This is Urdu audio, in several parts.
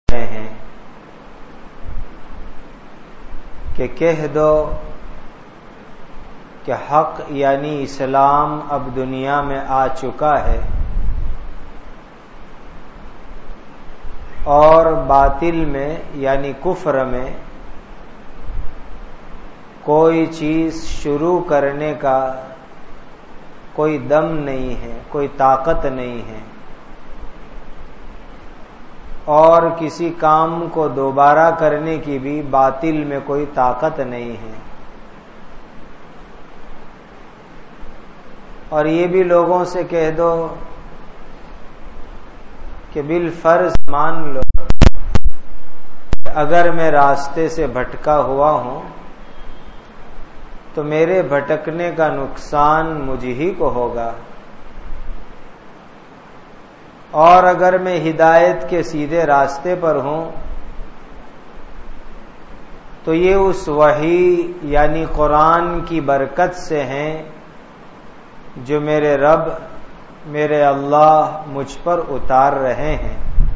رہے ہیں کہ کہہ دو کہ حق یعنی اسلام اب دنیا میں آ چکا ہے اور باطل میں یعنی کفر میں کوئی چیز شروع کرنے کا کوئی دم نہیں ہے، کوئی طاقت نہیں ہے، اور کسی کام کو دوبارہ کرنے کی بھی باطل میں کوئی طاقت نہیں ہے۔ اور یہ بھی لوگوں سے کہہ دو کہ بالفرض مان لو کہ اگر میں راستے سے بھٹکا ہوا ہوں تو میرے بھٹکنے کا نقصان مجھ ہی کو ہوگا، اور اگر میں ہدایت کے سیدھے راستے پر ہوں تو یہ اس وحی یعنی قرآن کی برکت سے ہیں جو میرے رب میرے اللہ مجھ پر اتار رہے ہیں۔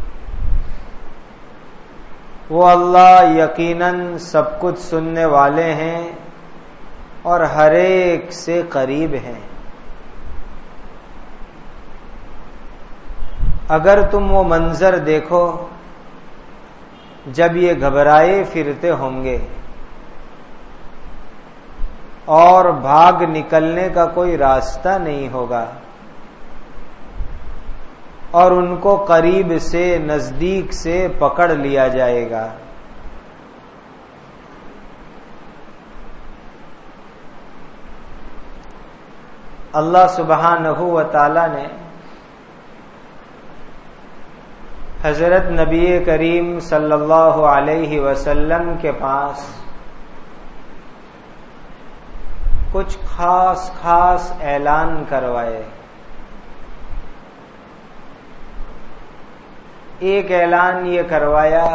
وہ اللہ یقیناً سب کچھ سننے والے ہیں اور ہر ایک سے قریب ہیں۔ اگر تم وہ منظر دیکھو جب یہ گھبرائے پھرتے ہوں گے اور بھاگ نکلنے کا کوئی راستہ نہیں ہوگا، اور ان کو قریب سے نزدیک سے پکڑ لیا جائے گا۔ اللہ سبحانہ و تعالی نے حضرت نبی کریم صلی اللہ علیہ وسلم کے پاس کچھ خاص اعلان کروائے۔ ایک اعلان یہ کروایا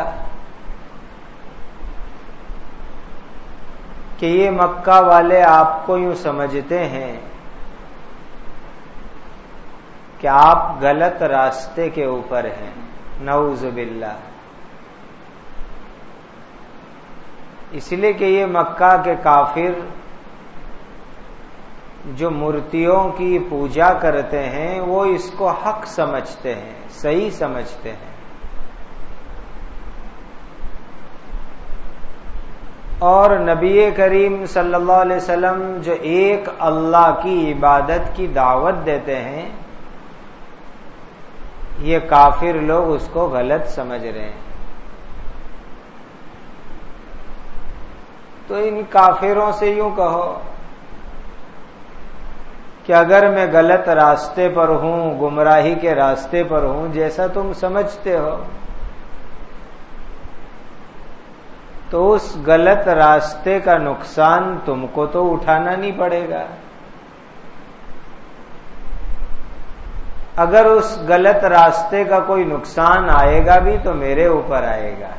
کہ یہ مکہ والے آپ کو یوں سمجھتے ہیں کہ آپ غلط راستے کے اوپر ہیں، نعوذ باللہ، اس لیے کہ یہ مکہ کے کافر جو مورتیوں کی پوجا کرتے ہیں وہ اس کو حق سمجھتے ہیں، صحیح سمجھتے ہیں، اور نبی کریم صلی اللہ علیہ وسلم جو ایک اللہ کی عبادت کی دعوت دیتے ہیں یہ کافر لوگ اس کو غلط سمجھ رہے ہیں۔ تو ان کافروں سے یوں کہو کہ اگر میں غلط راستے پر ہوں، گمراہی کے راستے پر ہوں جیسا تم سمجھتے ہو، تو اس غلط راستے کا نقصان تم کو تو اٹھانا نہیں پڑے گا، اگر اس غلط راستے کا کوئی نقصان آئے گا بھی تو میرے اوپر آئے گا،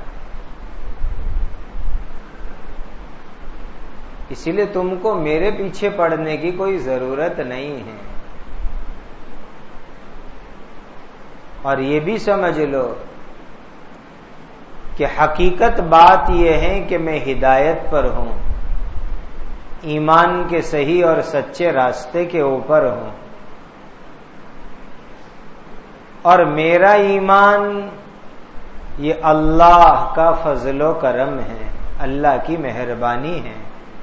اسی لیے تم کو میرے پیچھے پڑنے کی کوئی ضرورت نہیں ہے۔ اور یہ بھی سمجھ لو کہ حقیقت بات یہ ہے کہ میں ہدایت پر ہوں، ایمان کے صحیح اور سچے راستے کے اوپر ہوں، اور میرا ایمان یہ اللہ کا فضل و کرم ہے، اللہ کی مہربانی ہے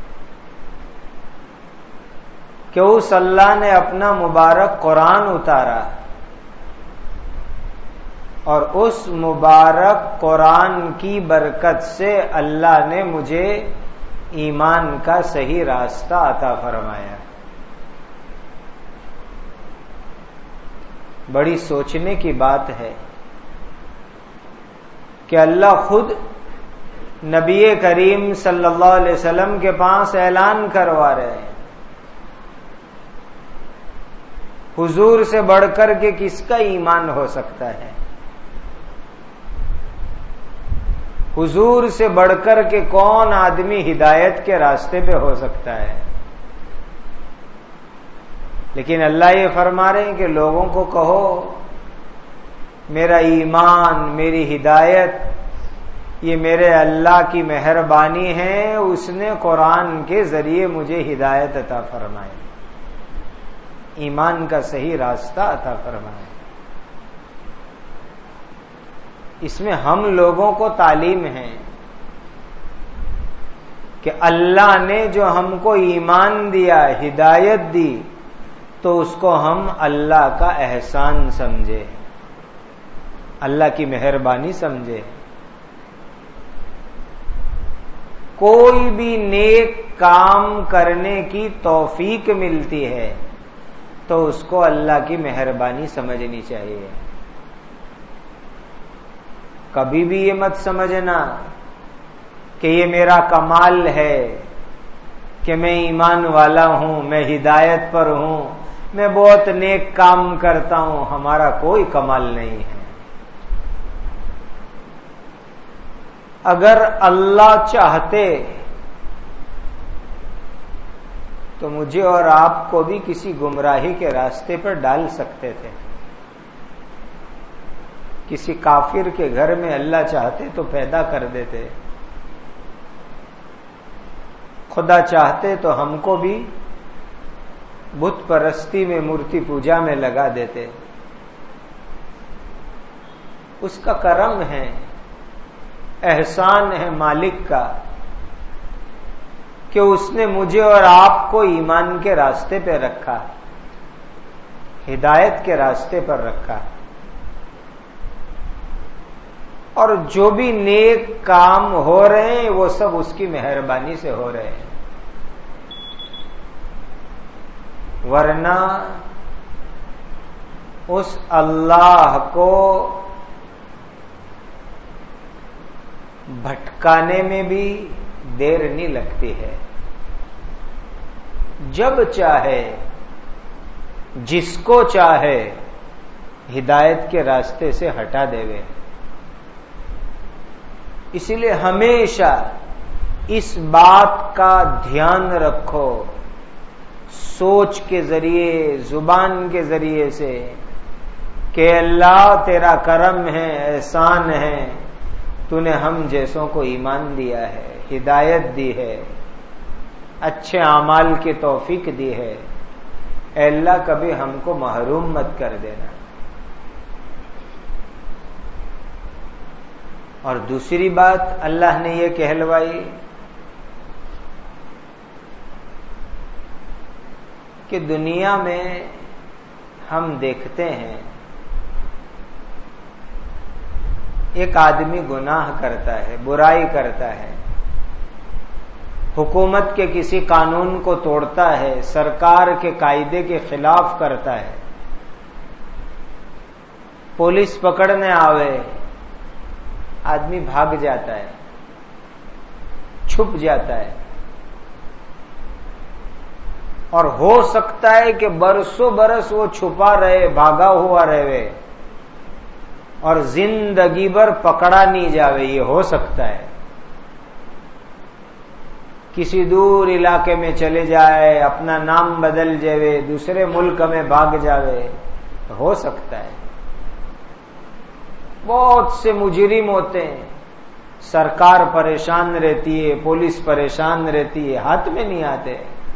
کہ اس اللہ نے اپنا مبارک قرآن اتارا، اور اس مبارک قرآن کی برکت سے اللہ نے مجھے ایمان کا صحیح راستہ عطا فرمایا۔ بڑی سوچنے کی بات ہے کہ اللہ خود نبی کریم صلی اللہ علیہ وسلم کے پاس اعلان کروا رہے ہیں۔ حضور سے بڑھ کر کے کس کا ایمان ہو سکتا ہے؟ حضور سے بڑھ کر کے کون آدمی ہدایت کے راستے پہ ہو سکتا ہے؟ لیکن اللہ یہ فرما رہے ہیں کہ لوگوں کو کہو میرا ایمان، میری ہدایت یہ میرے اللہ کی مہربانی ہے، اس نے قرآن کے ذریعے مجھے ہدایت عطا فرمائی، ایمان کا صحیح راستہ عطا فرمایا۔ اس میں ہم لوگوں کو تعلیم ہے کہ اللہ نے جو ہم کو ایمان دیا، ہدایت دی، تو اس کو ہم اللہ کا احسان سمجھے، اللہ کی مہربانی سمجھے۔ کوئی بھی نیک کام کرنے کی توفیق ملتی ہے تو اس کو اللہ کی مہربانی سمجھنی چاہیے۔ کبھی بھی یہ مت سمجھنا کہ یہ میرا کمال ہے کہ میں ایمان والا ہوں، میں ہدایت پر ہوں، میں بہت نیک کام کرتا ہوں۔ ہمارا کوئی کمال نہیں ہے۔ اگر اللہ چاہتے تو مجھے اور آپ کو بھی کسی گمراہی کے راستے پر ڈال سکتے تھے۔ کسی کافر کے گھر میں اللہ چاہتے تو پیدا کر دیتے، خدا چاہتے تو ہم کو بھی بت پرستی میں، مورتی پوجا میں لگا دیتے۔ اس کا کرم ہے، احسان ہے مالک کا کہ اس نے مجھے اور آپ کو ایمان کے راستے پہ رکھا، ہدایت کے راستے پر رکھا، اور جو بھی نیک کام ہو رہے ہیں وہ سب اس کی مہربانی سے ہو رہے ہیں۔ ورنہ اس اللہ کو بھٹکانے میں بھی دیر نہیں لگتی ہے۔ جب چاہے، جس کو چاہے ہدایت کے راستے سے ہٹا دے گے۔ اسی لیے ہمیشہ اس بات کا دھیان رکھو، سوچ کے ذریعے، زبان کے ذریعے سے، کہ اللہ تیرا کرم ہے، احسان ہے، تو نے ہم جیسوں کو ایمان دیا ہے، ہدایت دی ہے، اچھے اعمال کی توفیق دی ہے۔ اے اللہ کبھی ہم کو محروم مت کر دینا۔ اور دوسری بات اللہ نے یہ کہلوائی کہ دنیا میں ہم دیکھتے ہیں ایک آدمی گناہ کرتا ہے، برائی کرتا ہے، حکومت کے کسی قانون کو توڑتا ہے، سرکار کے قاعدے کے خلاف کرتا ہے، پولیس پکڑنے آوے، آدمی بھاگ جاتا ہے، چھپ جاتا ہے، اور ہو سکتا ہے کہ برسوں برس وہ چھپا رہے، بھاگا ہوا رہے، اور زندگی بھر پکڑا نہیں جاوے، یہ ہو سکتا ہے۔ کسی دور علاقے میں چلے جائے، اپنا نام بدل جاوے، دوسرے ملک میں بھاگ جاوے، ہو سکتا ہے۔ بہت سے مجرم ہوتے ہیں، سرکار پریشان رہتی ہے، پولیس پریشان رہتی ہے، ہاتھ میں نہیں آتے،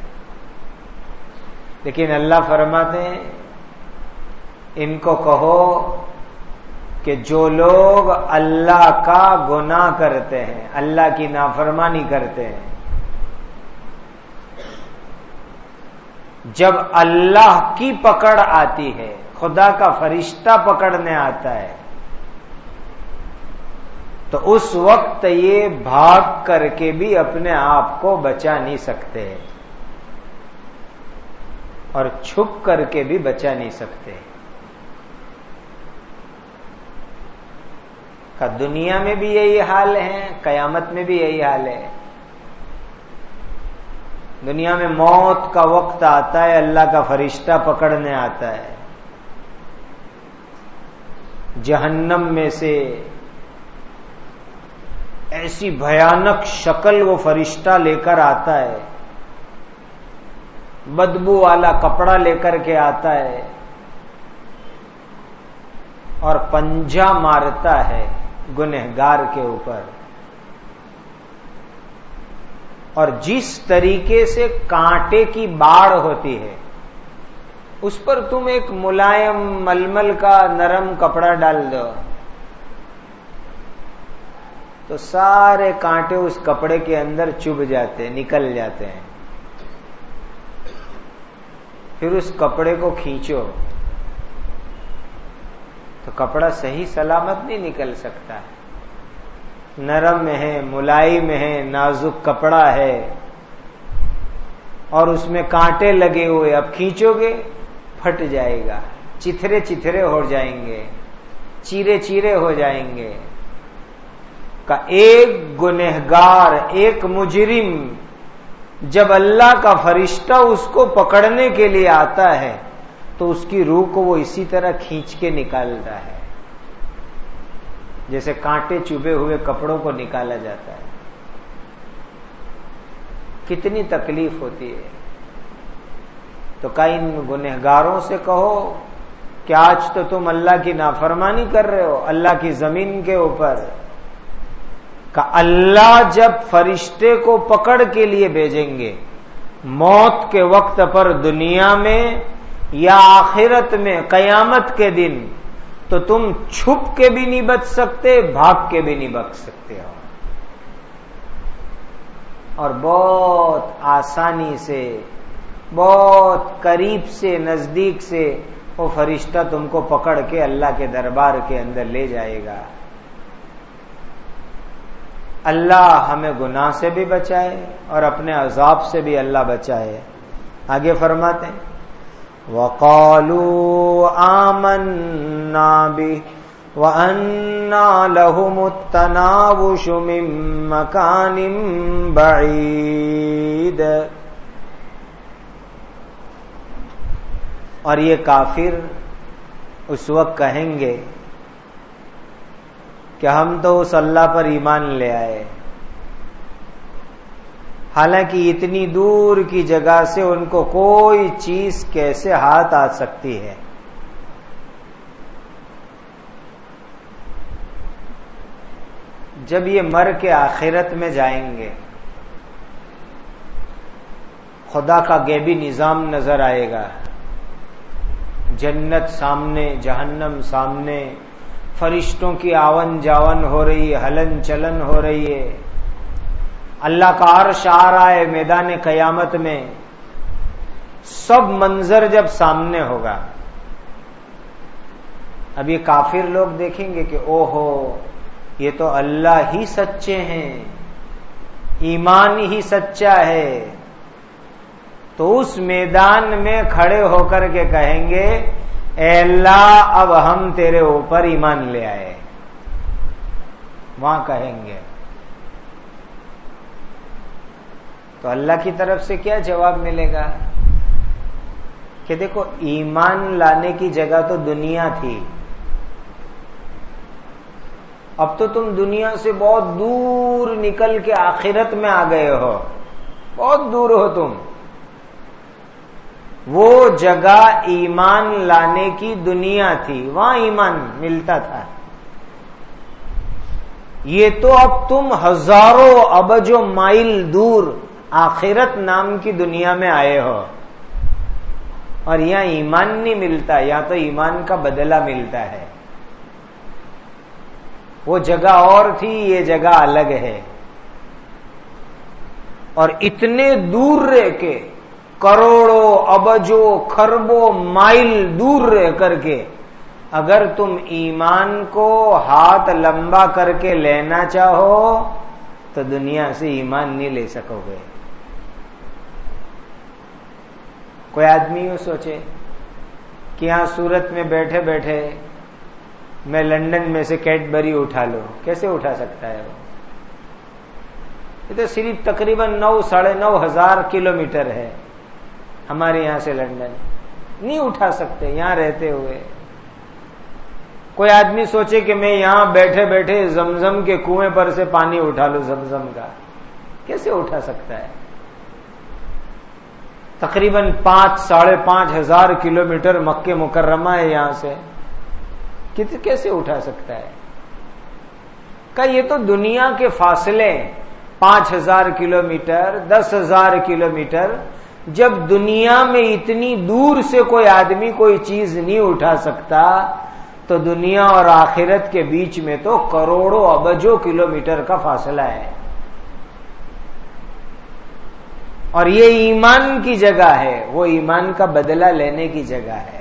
لیکن اللہ فرماتے ہیں ان کو کہو کہ جو لوگ اللہ کا گناہ کرتے ہیں، اللہ کی نافرمانی کرتے ہیں، جب اللہ کی پکڑ آتی ہے، خدا کا فرشتہ پکڑنے آتا ہے، تو اس وقت یہ بھاگ کر کے بھی اپنے آپ کو بچا نہیں سکتے، اور چھپ کر کے بھی بچا نہیں سکتے۔ دنیا میں بھی یہی حال ہے، قیامت میں بھی یہی حال ہے۔ دنیا میں موت کا وقت آتا ہے، اللہ کا فرشتہ پکڑنے آتا ہے، جہنم میں سے ایسی بھیانک شکل وہ فرشتہ لے کر آتا ہے، بدبو والا کپڑا لے کر کے آتا ہے، اور پنجہ مارتا ہے گنہگار کے اوپر، اور جس طریقے سے کانٹے کی باڑ ہوتی ہے اس پر تم ایک ملائم ململ کا نرم کپڑا ڈال دو تو سارے کانٹے اس کپڑے کے اندر چبھ جاتے ہیں، نکل جاتے ہیں. پھر اس کپڑے کو کھینچو تو کپڑا صحیح سلامت نہیں نکل سکتا ہے. نرم ہے، ملائم ہے، نازک کپڑا ہے اور اس میں کانٹے لگے ہوئے، اب کھینچو گے پھٹ جائے گا، چتھرے چتھرے ہو جائیں گے، چیرے چیرے ہو جائیں گے. کہ ایک گنہگار، ایک مجرم جب اللہ کا فرشتہ اس کو پکڑنے کے لیے آتا ہے تو اس کی روح کو وہ اسی طرح کھینچ کے نکالتا ہے جیسے کانٹے چبھے ہوئے کپڑوں کو نکالا جاتا ہے. کتنی تکلیف ہوتی ہے. تو ان گنہگاروں سے کہو کہ آج تو تم اللہ کی نافرمانی کر رہے ہو اللہ کی زمین کے اوپر. کہ اللہ جب فرشتے کو پکڑ کے لیے بھیجیں گے موت کے وقت پر دنیا میں یا آخرت میں قیامت کے دن تو تم چھپ کے بھی نہیں بچ سکتے، بھاگ کے بھی نہیں بچ سکتے ہو. اور بہت آسانی سے، بہت قریب سے، نزدیک سے وہ فرشتہ تم کو پکڑ کے اللہ کے دربار کے اندر لے جائے گا. اللہ ہمیں گناہ سے بھی بچائے اور اپنے عذاب سے بھی اللہ بچائے. آگے فرماتے ہیں وَقَالُوا آمَنَّا بِهِ وَأَنَّا لَهُمُ التَّنَاوُشُ مِن مَّكَانٍ بَعِيدٍ. اور یہ کافر اس وقت کہیں گے کہ ہم تو اس اللہ پر ایمان لے آئے، حالانکہ اتنی دور کی جگہ سے ان کو کوئی چیز کیسے ہاتھ آ سکتی ہے. جب یہ مر کے آخرت میں جائیں گے خدا کا غیبی نظام نظر آئے گا، جنت سامنے، جہنم سامنے، فرشتوں کی آون جاون ہو رہی ہے، ہلن چلن ہو رہی ہے، اللہ کا عرش آ رہا ہے میدان قیامت میں. سب منظر جب سامنے ہوگا اب یہ کافر لوگ دیکھیں گے کہ او ہو یہ تو اللہ ہی سچے ہیں، ایمان ہی سچا ہے. تو اس میدان میں کھڑے ہو کر کے کہیں گے اے اللہ اب ہم تیرے اوپر ایمان لے آئے. وہاں کہیں گے تو اللہ کی طرف سے کیا جواب ملے گا کہ دیکھو ایمان لانے کی جگہ تو دنیا تھی، اب تو تم دنیا سے بہت دور نکل کے آخرت میں آ گئے ہو، بہت دور ہو تم. وہ جگہ ایمان لانے کی دنیا تھی، وہاں ایمان ملتا تھا. یہ تو اب تم ہزاروں ابجوں مائل دور آخرت نام کی دنیا میں آئے ہو اور یہاں ایمان نہیں ملتا، یہاں تو ایمان کا بدلہ ملتا ہے. وہ جگہ اور تھی، یہ جگہ الگ ہے. اور اتنے دور رہ کے، کروڑوں ابجوں خربوں مائل دور رہ کر کے اگر تم ایمان کو ہاتھ لمبا کر کے لینا چاہو تو دنیا سے ایمان نہیں لے سکو گے. کوئی آدمی یوں سوچے کہ یہاں سورت میں بیٹھے بیٹھے میں لندن میں سے کیڈبری اٹھا لوں، کیسے اٹھا سکتا ہے وہ؟ یہ تو صرف تقریباً 9,500 کلومیٹر ہے ہمارے یہاں سے لندن. نہیں اٹھا سکتے یہاں رہتے ہوئے. کوئی آدمی سوچے کہ میں یہاں بیٹھے بیٹھے زمزم کے کنویں پر سے پانی اٹھا لوں زمزم کا، کیسے اٹھا سکتا ہے؟ تقریباً 5,500 کلومیٹر مکہ مکرمہ ہے یہاں سے، کیسے اٹھا سکتا ہے؟ کہ یہ تو دنیا کے فاصلے، 5,000 کلومیٹر 10,000 کلومیٹر، جب دنیا میں اتنی دور سے کوئی آدمی کوئی چیز نہیں اٹھا سکتا تو دنیا اور آخرت کے بیچ میں تو کروڑوں ابجوں کلومیٹر کا فاصلہ ہے. اور یہ ایمان کی جگہ ہے، وہ ایمان کا بدلہ لینے کی جگہ ہے.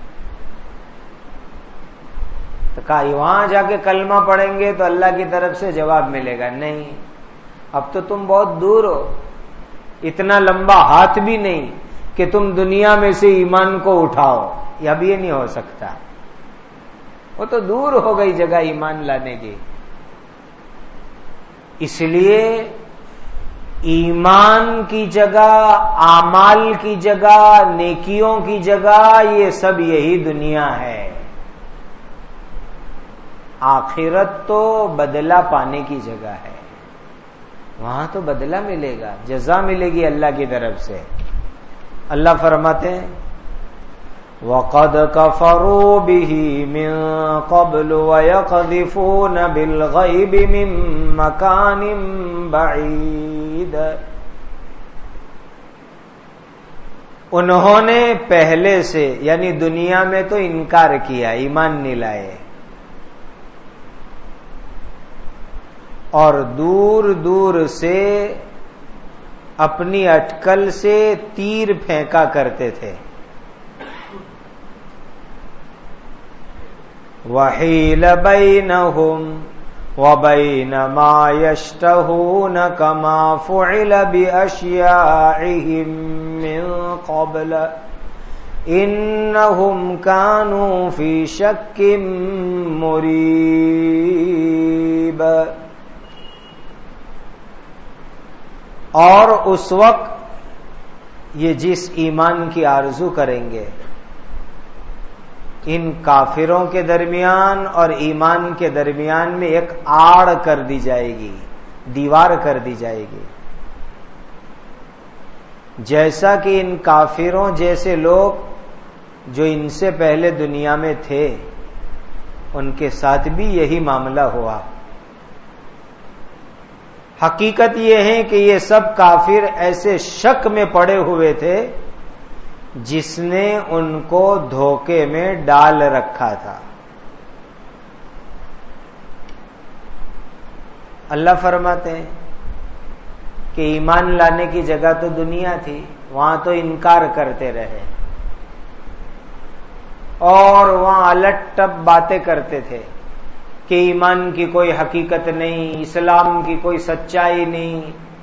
تو کہا وہاں جا کے کلمہ پڑھیں گے تو اللہ کی طرف سے جواب ملے گا. نہیں، اب تو تم بہت دور ہو، اتنا لمبا ہاتھ بھی نہیں کہ تم دنیا میں سے ایمان کو اٹھاؤ. اب یہ نہیں ہو سکتا، وہ تو دور ہو گئی جگہ ایمان لانے کی. اس لیے ایمان کی جگہ، اعمال کی جگہ، نیکیوں کی جگہ، یہ سب یہی دنیا ہے. آخرت تو بدلہ پانے کی جگہ ہے، وہاں تو بدلہ ملے گا، جزا ملے گی اللہ کی طرف سے. اللہ فرماتے ہیں وَقَدْ كَفَرُوا بِهِ مِن قَبْلُ وَيَقْذِفُونَ بِالْغَيْبِ مِن مَّكَانٍ بَعِيدٍ. انہوں نے پہلے سے یعنی دنیا میں تو انکار کیا، ایمان نہیں لائے، اور دور دور سے اپنی اٹکل سے تیر پھینکا کرتے تھے. وَحِيلَ بَيْنَهُمْ وَبَيْنَ مَا يَشْتَهُونَ كَمَا فُعِلَ بِأَشْيَاعِهِمْ مِنْ قَبْلَ إِنَّهُمْ كَانُوا فِي شَكٍّ مُّرِيبٍ. اور اس وقت یہ جس ایمان کی آرزو کریں گے، ان کافروں کے درمیان اور ایمان کے درمیان میں ایک آڑ کر دی جائے گی، دیوار کر دی جائے گی. جیسا کہ ان کافروں جیسے لوگ جو ان سے پہلے دنیا میں تھے ان کے ساتھ بھی یہی معاملہ ہوا. حقیقت یہ ہے کہ یہ سب کافر ایسے شک میں پڑے ہوئے تھے جس نے ان کو دھوکے میں ڈال رکھا تھا. اللہ فرماتے ہیں کہ ایمان لانے کی جگہ تو دنیا تھی، وہاں تو انکار کرتے رہے اور وہاں الٹ ٹپ باتیں کرتے تھے کہ ایمان کی کوئی حقیقت نہیں، اسلام کی کوئی سچائی نہیں،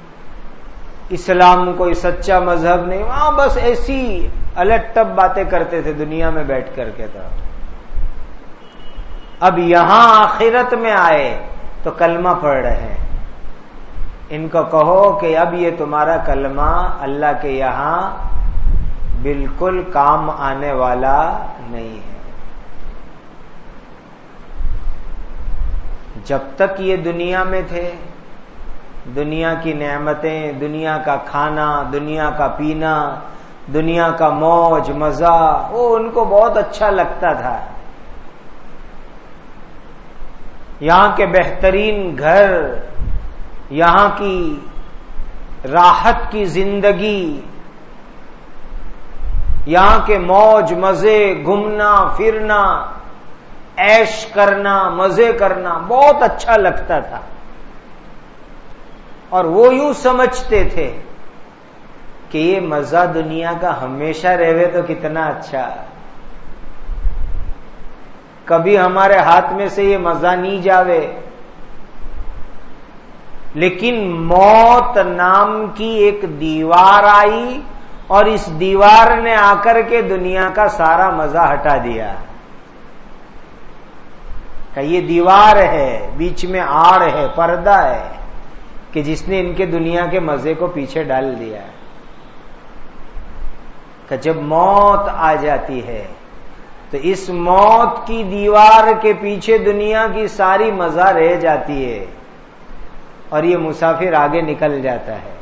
اسلام کوئی سچا مذہب نہیں. وہاں بس ایسی الٹ ٹپ باتیں کرتے تھے دنیا میں بیٹھ کر کے. تو اب یہاں آخرت میں آئے تو کلمہ پڑھ رہے ہیں. ان کو کہو کہ اب یہ تمہارا کلمہ اللہ کے یہاں بالکل کام آنے والا نہیں ہے. جب تک یہ دنیا میں تھے، دنیا کی نعمتیں، دنیا کا کھانا، دنیا کا پینا، دنیا کا موج مزہ، وہ ان کو بہت اچھا لگتا تھا. یہاں کے بہترین گھر، یہاں کی راحت کی زندگی، یہاں کے موج مزے، گھومنا پھرنا، عیش کرنا، مزے کرنا بہت اچھا لگتا تھا. اور وہ یوں سمجھتے تھے کہ یہ مزہ دنیا کا ہمیشہ رہے تو کتنا اچھا، کبھی ہمارے ہاتھ میں سے یہ مزہ نہیں جاوے. لیکن موت نام کی ایک دیوار آئی اور اس دیوار نے آ کر کے دنیا کا سارا مزہ ہٹا دیا. کہ یہ دیوار ہے، بیچ میں آڑ ہے، پردہ ہے کہ جس نے ان کے دنیا کے مزے کو پیچھے ڈال دیا. کہ جب موت آ جاتی ہے تو اس موت کی دیوار کے پیچھے دنیا کی ساری مزہ رہ جاتی ہے اور یہ مسافر آگے نکل جاتا ہے،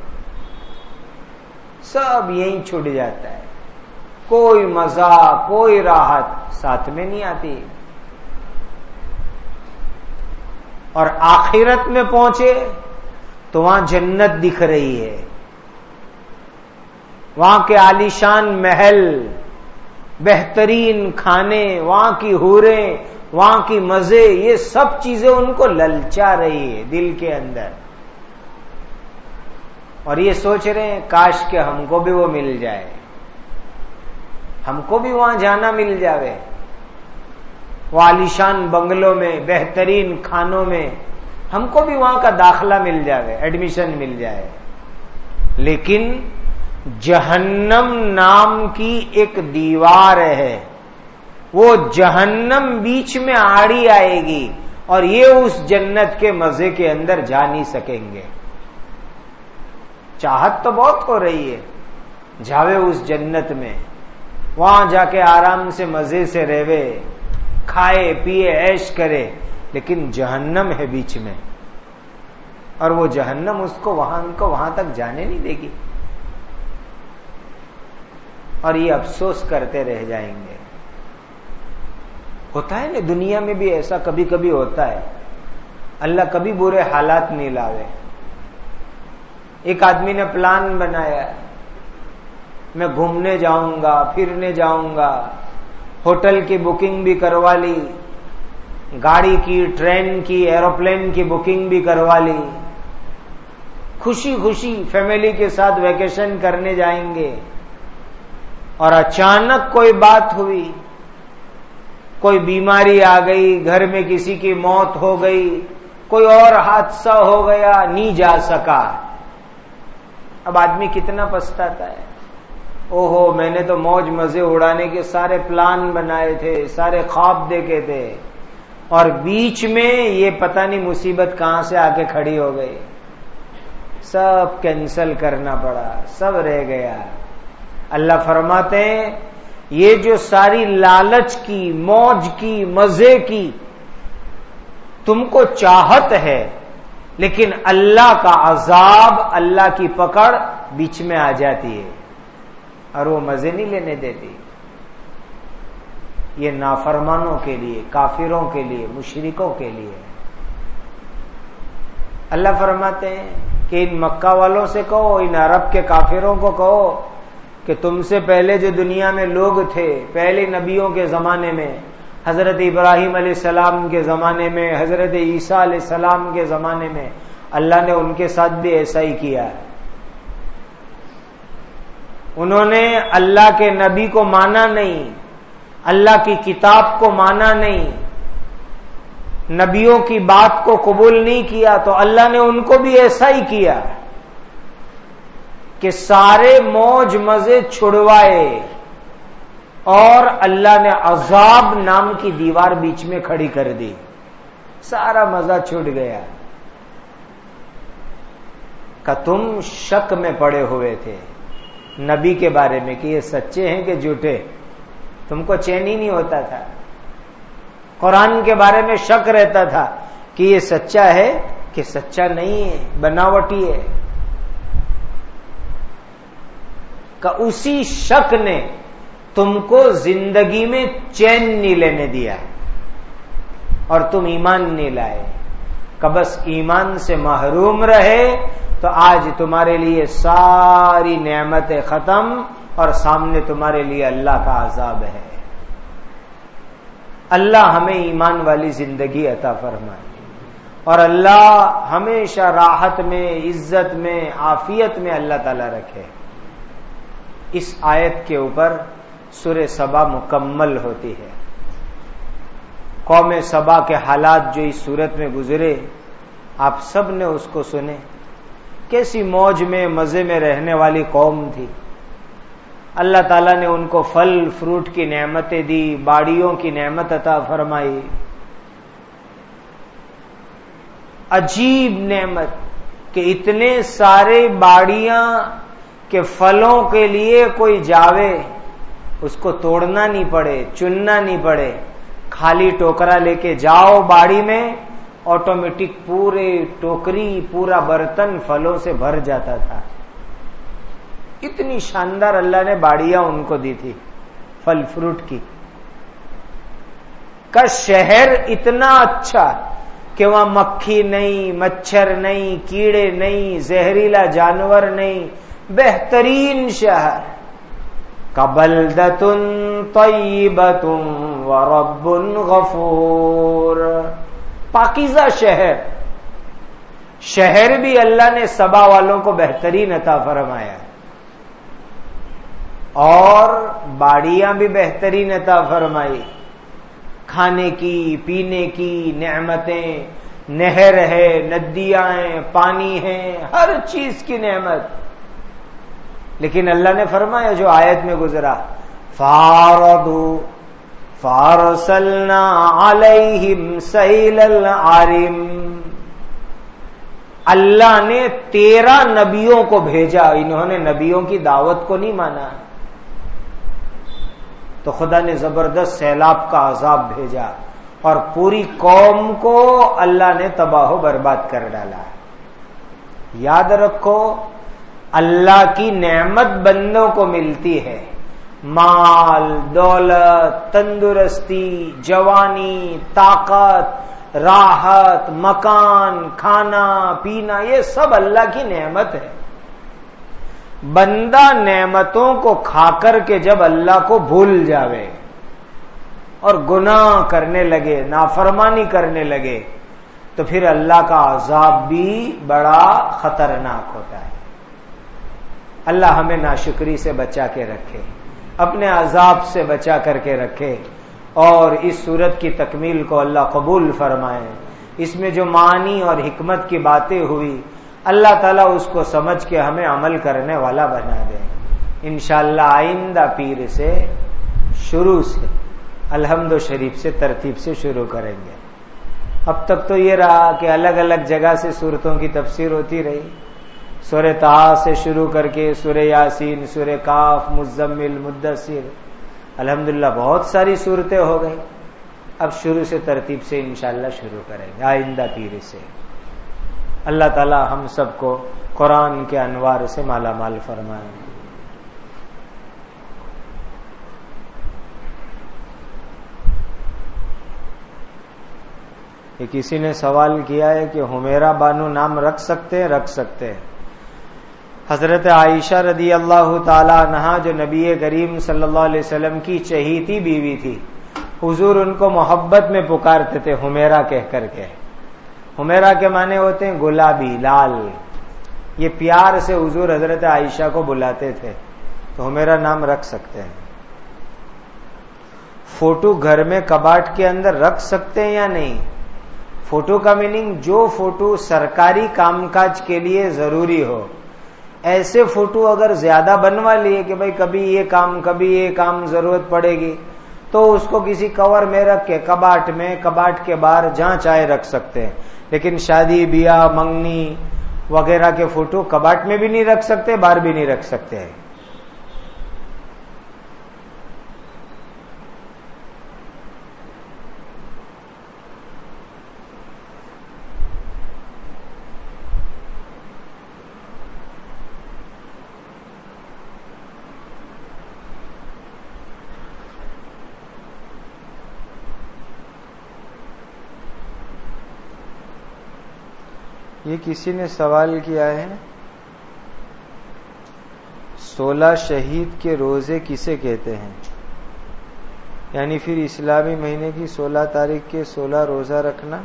سب یہیں چھوٹ جاتا ہے، کوئی مزہ کوئی راحت ساتھ میں نہیں آتی. اور آخرت میں پہنچے تو وہاں جنت دکھ رہی ہے، وہاں کے عالیشان محل، بہترین کھانے، وہاں کی حوریں، وہاں کی مزے، یہ سب چیزیں ان کو للچا رہی ہے دل کے اندر، اور یہ سوچ رہے ہیں کاش کہ ہم کو بھی وہ مل جائے، ہم کو بھی وہاں جانا مل جاوے، وہ عالیشان بنگلوں میں، بہترین کھانوں میں، ہم کو بھی وہاں کا داخلہ مل جاوے، ایڈمیشن مل جائے۔ لیکن جہنم نام کی ایک دیوار ہے، وہ جہنم بیچ میں آڑی آئے گی، اور یہ اس جنت کے مزے کے اندر جا نہیں سکیں گے۔ چاہت تو بہت ہو رہی ہے جاوے اس جنت میں، وہاں جا کے آرام سے مزے سے رہے، کھائے پیے عیش کرے، لیکن جہنم ہے بیچ میں، اور وہ جہنم اس کو وہاں تک جانے نہیں دے گی، اور یہ افسوس کرتے رہ جائیں گے۔ ہوتا ہے نا دنیا میں بھی ایسا کبھی کبھی ہوتا ہے، اللہ کبھی برے حالات نہیں لاوے۔ ایک آدمی نے پلان بنایا، میں گھومنے جاؤں گا، پھرنے جاؤں گا، ہوٹل کی بکنگ بھی کروا لی، گاڑی کی، ٹرین کی، ایروپلین کی بکنگ بھی کروا لی، خوشی خوشی فیملی کے ساتھ ویکیشن کرنے جائیں گے، اور اچانک کوئی بات ہوئی، کوئی بیماری آ گئی، گھر میں کسی کی موت ہو گئی، کوئی اور حادثہ ہو گیا، نہیں جا سکا۔ اب آدمی کتنا پچھتاتا ہے، اوہو میں نے تو موج مزے اڑانے کے سارے پلان بنائے تھے، سارے خواب دیکھے تھے، اور بیچ میں یہ پتہ نہیں مصیبت کہاں سے آ کے کھڑی ہو گئی، سب کینسل کرنا پڑا، سب رہ گیا۔ اللہ فرماتے ہیں یہ جو ساری لالچ کی، موج کی، مزے کی تم کو چاہت ہے، لیکن اللہ کا عذاب، اللہ کی پکڑ بیچ میں آ جاتی ہے، اور وہ مزے نہیں لینے دیتی۔ یہ نافرمانوں کے لیے، کافروں کے لیے، مشرکوں کے لیے۔ اللہ فرماتے ہیں کہ ان مکہ والوں سے کہو، ان عرب کے کافروں کو کہو کہ تم سے پہلے جو دنیا میں لوگ تھے، پہلے نبیوں کے زمانے میں، حضرت ابراہیم علیہ السلام کے زمانے میں، حضرت عیسیٰ علیہ السلام کے زمانے میں، اللہ نے ان کے ساتھ بھی ایسا ہی کیا ہے۔ انہوں نے اللہ کے نبی کو مانا نہیں، اللہ کی کتاب کو مانا نہیں، نبیوں کی بات کو قبول نہیں کیا، تو اللہ نے ان کو بھی ایسا ہی کیا کہ سارے موج مزے چھڑوائے، اور اللہ نے عذاب نام کی دیوار بیچ میں کھڑی کر دی، سارا مزہ چھوٹ گیا۔ کہ تم شک میں پڑے ہوئے تھے نبی کے بارے میں کہ یہ سچے ہیں کہ جھوٹے، تم کو چین ہی نہیں ہوتا تھا، قرآن کے بارے میں شک رہتا تھا کہ یہ سچا ہے کہ سچا نہیں ہے، بناوٹی ہے۔ کہ اسی شک نے تم کو زندگی میں چین نہیں لینے دیا، اور تم ایمان نہیں لائے، کہ بس ایمان سے محروم رہے، تو آج تمہارے لیے ساری نعمتیں ختم، اور سامنے تمہارے لیے اللہ کا عذاب ہے۔ اللہ ہمیں ایمان والی زندگی عطا فرمائے، اور اللہ ہمیشہ راحت میں، عزت میں، عافیت میں اللہ تعالی رکھے۔ اس آیت کے اوپر سورہ سبا مکمل ہوتی ہے۔ قوم سبا کے حالات جو اس صورت میں گزرے، آپ سب نے اس کو سنے، کیسی موج میں، مزے میں رہنے والی قوم تھی۔ اللہ تعالیٰ نے ان کو پھل فروٹ کی نعمتیں دی، باڑیوں کی نعمت عطا فرمائی، عجیب نعمت کہ اتنے سارے باڑیاں کہ پھلوں کے لیے کوئی جاوے، اس کو توڑنا نہیں پڑے، چننا نہیں پڑے، خالی ٹوکرا لے کے جاؤ باڑی میں، آٹومیٹک پورے ٹوکری، پورا برتن پھلوں سے بھر جاتا تھا۔ اتنی شاندار اللہ نے باڑیاں ان کو دی تھی پھل فروٹ کی۔ کا شہر اتنا اچھا کہ وہاں مکھی نہیں، مچھر نہیں، کیڑے نہیں، زہریلا جانور نہیں، بہترین شہر، کبلدۃ طیبۃ ورب غفور، پاکیزہ شہر، شہر بھی اللہ نے سبا والوں کو بہترین عطا فرمایا، اور باڑیاں بھی بہترین عطا فرمائی، کھانے کی پینے کی نعمتیں، نہر ہے، ندیاں ہیں، پانی ہے، ہر چیز کی نعمت. لیکن اللہ نے فرمایا جو آیت میں گزرا، فارسلنا علیہم سیل العارم، اللہ نے 13 نبیوں کو بھیجا، انہوں نے نبیوں کی دعوت کو نہیں مانا تو خدا نے زبردست سیلاب کا عذاب بھیجا اور پوری قوم کو اللہ نے تباہ و برباد کر ڈالا. یاد رکھو اللہ کی نعمت بندوں کو ملتی ہے، مال، دولت، تندرستی، جوانی، طاقت، راحت، مکان، کھانا پینا، یہ سب اللہ کی نعمت ہے. بندہ نعمتوں کو کھا کر کے جب اللہ کو بھول جاوے اور گناہ کرنے لگے، نافرمانی کرنے لگے، تو پھر اللہ کا عذاب بھی بڑا خطرناک ہوتا ہے. اللہ ہمیں ناشکری سے بچا کے رکھے، اپنے عذاب سے بچا کر کے رکھے، اور اس سورت کی تکمیل کو اللہ قبول فرمائے. اس میں جو معنی اور حکمت کی باتیں ہوئی اللہ تعالیٰ اس کو سمجھ کے ہمیں عمل کرنے والا بنا دے. انشاءاللہ آئندہ پیر سے شروع سے الحمد شریف سے ترتیب سے شروع کریں گے. اب تک تو یہ رہا کہ الگ الگ جگہ سے سورتوں کی تفسیر ہوتی رہی، سورہ طٰہٰ سے شروع کر کے سورہ یاسین، سورہ کاف، مزمل، مدثر، الحمدللہ بہت ساری صورتیں ہو گئی. اب شروع سے ترتیب سے انشاءاللہ شروع کریں گے آئندہ پیر سے. اللہ تعالی ہم سب کو قرآن کے انوار سے مالا مال فرمائیں. یہ کسی نے سوال کیا ہے کہ حمیرہ بانو نام رکھ سکتے ہیں؟ رکھ سکتے ہیں. حضرت عائشہ رضی اللہ تعالی عنہا جو نبی کریم صلی اللہ علیہ وسلم کی چہیتی بیوی تھی، حضور ان کو محبت میں پکارتے تھے حمیرہ کہہ کر کے. حمیرہ کے معنی ہوتے ہیں گلابی، لال. یہ پیار سے حضور حضرت عائشہ کو بلاتے تھے، تو حمیرہ نام رکھ سکتے ہیں. فوٹو گھر میں کباٹ کے اندر رکھ سکتے ہیں یا نہیں؟ فوٹو کا میننگ جو فوٹو سرکاری کام کاج کے لیے ضروری ہو. ایسے فوٹو اگر زیادہ بنوا لیے کہ بھائی کبھی یہ کام کبھی یہ کام ضرورت پڑے گی، تو اس کو کسی کور میں رکھ کے کباٹ میں، کباٹ کے باہر جہاں چاہے رکھ سکتے ہیں. لیکن شادی بیاہ منگنی وغیرہ کے فوٹو کباٹ میں بھی نہیں رکھ سکتے، باہر بھی نہیں رکھ سکتے. یہ کسی نے سوال کیا ہے 16 شہید کے روزے کسے کہتے ہیں؟ یعنی پھر اسلامی مہینے کی 16 تاریخ کے 16 روزہ رکھنا.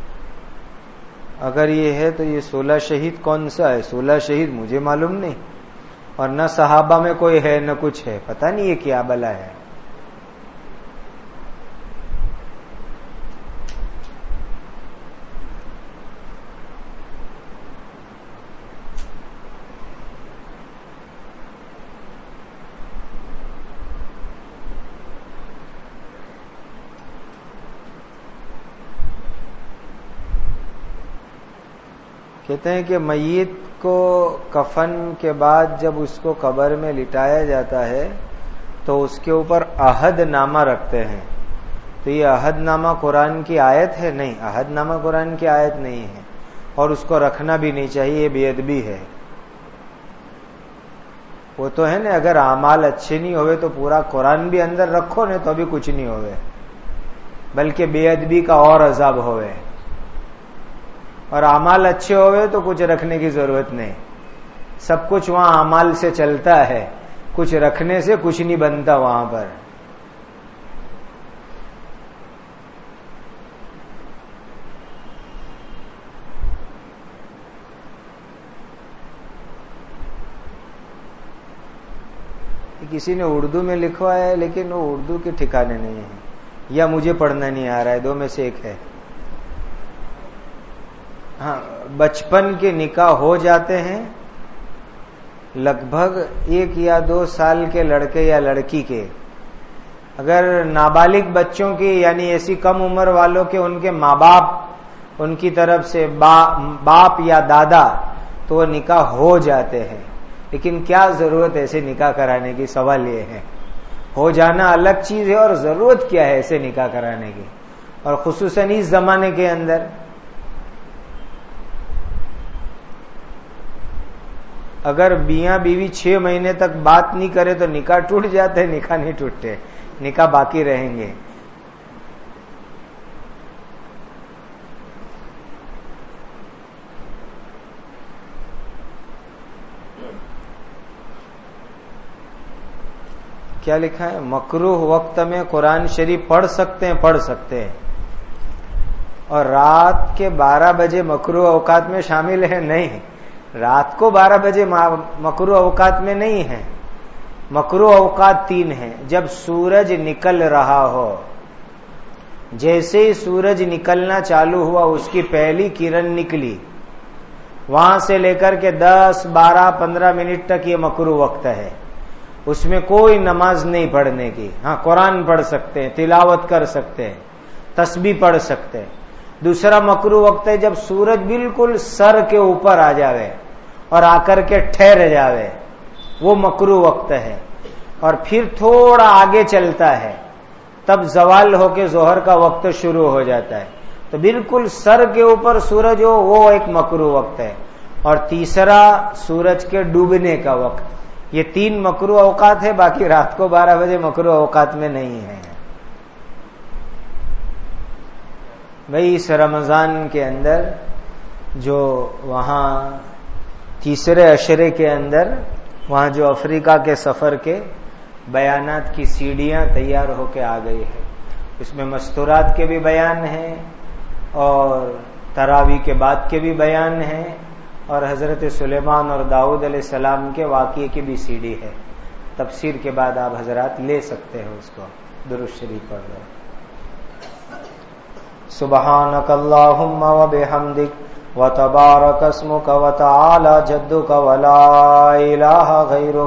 اگر یہ ہے تو یہ 16 شہید کون سا ہے؟ 16 شہید مجھے معلوم نہیں، اور نہ صحابہ میں کوئی ہے نہ کچھ ہے، پتہ نہیں یہ کیا بلا ہے. کہتے ہیں کہ میت کو کفن کے بعد جب اس کو قبر میں لٹایا جاتا ہے تو اس کے اوپر عہد نامہ رکھتے ہیں. تو یہ عہد نامہ قرآن کی آیت ہے؟ نہیں، عہد نامہ قرآن کی آیت نہیں ہے، اور اس کو رکھنا بھی نہیں چاہیے، یہ بے ادبی ہے. وہ تو ہے نا، اگر اعمال اچھے نہیں ہوئے تو پورا قرآن بھی اندر رکھو نا تو بھی کچھ نہیں ہوئے، بلکہ بے ادبی کا اور عذاب ہوئے. اور اعمال اچھے ہوئے تو کچھ رکھنے کی ضرورت نہیں، سب کچھ وہاں اعمال سے چلتا ہے، کچھ رکھنے سے کچھ نہیں بنتا وہاں پر۔ کسی نے اردو میں لکھوا ہے لیکن وہ اردو کے ٹھکانے نہیں ہیں، یا مجھے پڑھنا نہیں آ رہا ہے، دو میں سے ایک ہے۔ ہاں، بچپن کے نکاح ہو جاتے ہیں، لگ بھگ 1 یا 2 سال کے لڑکے یا لڑکی کے۔ اگر نابالغ بچوں کی یعنی ایسی کم عمر والوں کے ان کے ماں باپ ان کی طرف سے باپ یا دادا تو وہ نکاح ہو جاتے ہیں، لیکن کیا ضرورت ایسے نکاح کرانے کی؟ سوال یہ ہے۔ ہو جانا الگ چیز ہے، اور ضرورت کیا ہے ایسے نکاح کرانے کی؟ اور خصوصاً اس زمانے کے اندر اگر میاں بیوی 6 مہینے تک بات نہیں کرے تو نکاح ٹوٹ جاتے، نکاح نہیں ٹوٹتے، نکاح باقی رہیں گے۔ کیا لکھا ہے؟ مکروہ وقت میں قرآن شریف پڑھ سکتے ہیں، اور رات کے 12 بجے مکروہ اوقات میں شامل ہے؟ نہیں، رات کو 12 بجے مکروہ اوقات میں نہیں ہے۔ مکروہ اوقات 3 ہیں۔ جب سورج نکل رہا ہو، جیسے ہی سورج نکلنا چالو ہوا، اس کی پہلی کرن نکلی، وہاں سے لے کر کے 10 12 15 منٹ تک یہ مکروہ وقت ہے۔ اس میں کوئی نماز نہیں پڑھنے کی۔ ہاں، قرآن پڑھ سکتے ہیں، تلاوت کر سکتے ہیں، تسبیح پڑھ سکتے ہیں۔ دوسرا مکروہ وقت ہے جب سورج بالکل سر کے اوپر آ جاوے اور آ کر کے ٹھہر جاوے، وہ مکروہ وقت ہے۔ اور پھر تھوڑا آگے چلتا ہے، تب زوال ہو کے ظہر کا وقت شروع ہو جاتا ہے، تو بالکل سر کے اوپر سورج ہو، وہ ایک مکروہ وقت ہے۔ اور تیسرا سورج کے ڈوبنے کا وقت۔ یہ 3 مکروہ اوقات ہے، باقی رات کو 12 بجے مکروہ اوقات میں نہیں ہے۔ بھئی اس رمضان کے اندر جو وہاں تیسرے عشرے کے اندر وہاں جو افریقہ کے سفر کے بیانات کی سیڑھیاں تیار ہو کے آ گئی ہے، اس میں مستورات کے بھی بیان ہیں، اور تراویح کے بعد کے بھی بیان ہیں، اور حضرت سلیمان اور داؤد علیہ السلام کے واقعے کی بھی سیڑھی ہے۔ تفسیر کے بعد آپ حضرات لے سکتے ہیں اس کو، درود شریف پڑھ لو۔ سبحانک اللہم وبحمدک وتبارک اسمک وتعالی جدک ولا الہ غیرک،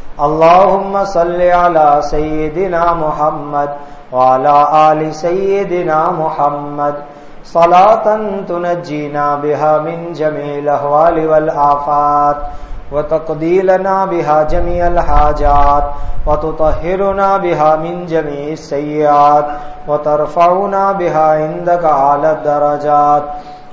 اللہم صلی علی سیدنا محمد وعلی آل سیدنا محمد صلاۃ تنجینا بها من جميع الاحوال والآفات وتقضی لنا بها جميع الحاجات وتطہرنا بها من جميع السیئات وترفعنا بها عندك اعلی الدرجات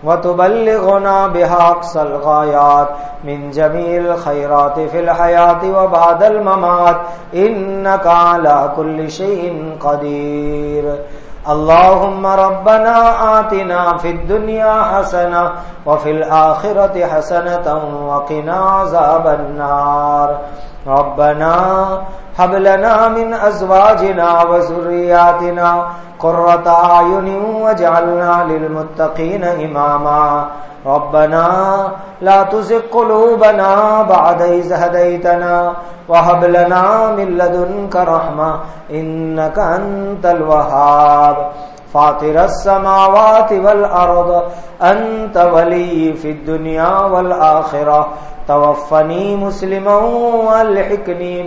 وتبلغنا بها اقصى الغایات من جميع الخيرات في الحیاة وبعد الممات انك على كل شيء قدیر۔ اللهم ربنا آتنا في الدنيا حسنة وفي الآخرة حسنة وقنا عذاب النار۔ ربنا هب لنا من أزواجنا وذرياتنا قرة أعين واجعلنا للمتقين إماما۔ ربنا لا تزغ قلوبنا بعد إذ هديتنا وهب لنا من لدنك رحمة إنك أنت الوهاب۔ فاطر السماوات والأرض أنت ولي في الدنيا والآخرة توفني مسلما والحقني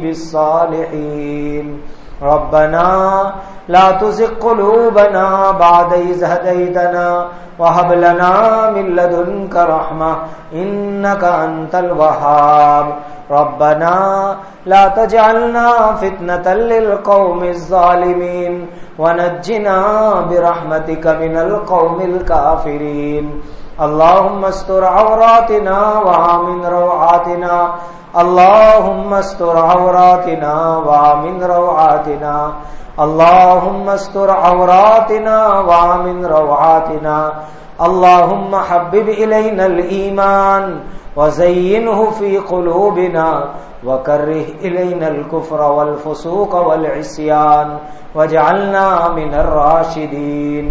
بالصالحين۔ ربنا لا تزغ قلوبنا بعد إذ هديتنا وهب لنا من لدنك رحمة إنك أنت الوهاب۔ ربنا لا تجعلنا فتنة للقوم الظالمين ونجنا برحمتك من القوم الكافرين۔ اللهم استر عوراتنا وآمن روعاتنا، اللهم استر عوراتنا وآمن روعاتنا، اللهم استر عوراتنا وآمن روعاتنا، اللهم حبب إلينا الإيمان وزينه في قلوبنا وكره إلينا الكفر والفسوق والعصيان واجعلنا من الراشدين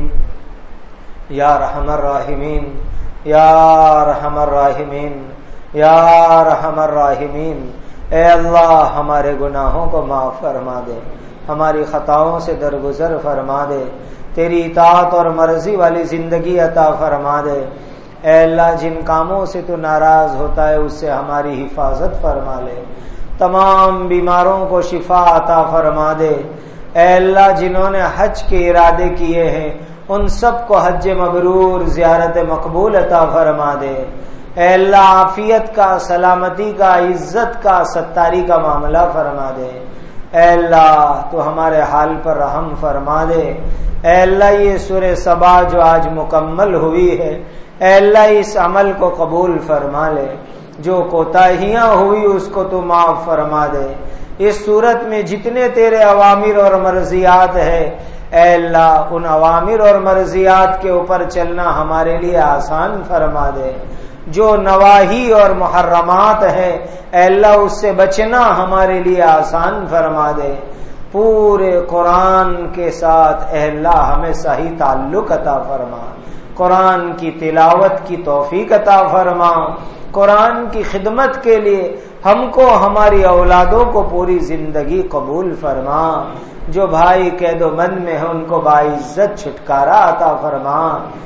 یا رحم الراحمین یا رحم الراحمین یا رحم الراحمین۔ اے اللہ ہمارے گناہوں کو معاف فرما دے، ہماری خطاؤں سے درگزر فرما دے، تیری اطاعت اور مرضی والی زندگی عطا فرما دے۔ اے اللہ جن کاموں سے تو ناراض ہوتا ہے اس سے ہماری حفاظت فرما لے، تمام بیماروں کو شفا عطا فرما دے۔ اے اللہ جنہوں نے حج کے ارادے کیے ہیں ان سب کو حج مبرور زیارت مقبول عطا فرما دے۔ اے اللہ عافیت کا، سلامتی کا، عزت کا، ستاری کا معاملہ فرما دے۔ اے اللہ تو ہمارے حال پر رحم فرما دے۔ اے اللہ یہ سورہ سبا جو آج مکمل ہوئی ہے، اے اللہ اس عمل کو قبول فرما لے، جو کوتاہیاں ہوئی اس کو تو معاف فرما دے۔ اس صورت میں جتنے تیرے اوامر اور مرضیات ہے اے اللہ ان اوامر اور مرضیات کے اوپر چلنا ہمارے لیے آسان فرما دے، جو نواہی اور محرمات ہے اے اللہ اس سے بچنا ہمارے لیے آسان فرما دے۔ پورے قرآن کے ساتھ اے اللہ ہمیں صحیح تعلق عطا فرما، قرآن کی تلاوت کی توفیق عطا فرما، قرآن کی خدمت کے لیے ہم کو ہماری اولادوں کو پوری زندگی قبول فرما۔ جو بھائی قید و بند میں ہیں ان کو باعزت چھٹکارا عطا فرما،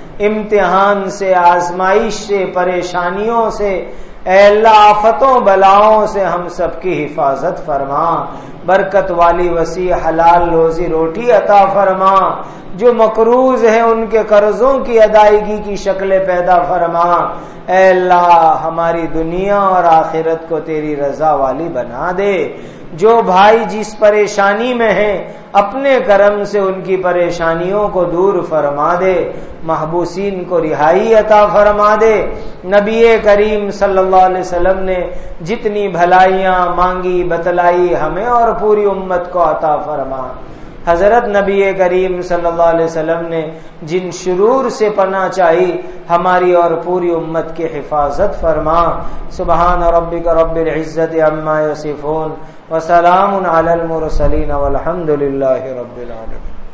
امتحان سے، آزمائش سے، پریشانیوں سے اے اللہ آفتوں بلاؤں سے ہم سب کی حفاظت فرما، برکت والی وسیع حلال روزی روٹی عطا فرما، جو مقروض ہیں ان کے قرضوں کی ادائیگی کی شکلیں پیدا فرما۔ اے اللہ ہماری دنیا اور آخرت کو تیری رضا والی بنا دے۔ جو بھائی جس پریشانی میں ہیں اپنے کرم سے ان کی پریشانیوں کو دور فرما دے، محبوسین کو رہائی عطا فرما دے۔ نبی کریم صلی اللہ علیہ وسلم نے جتنی بھلائیاں مانگی بتلائی ہمیں اور پوری امت کو عطا فرما۔ حضرت نبی کریم صلی اللہ علیہ وسلم نے جن شرور سے پناہ چاہی ہماری اور پوری امت کی حفاظت فرما۔ سبحان ربک رب العزت عما یصفون وسلام علی المرسلین والحمد للہ رب العالمین۔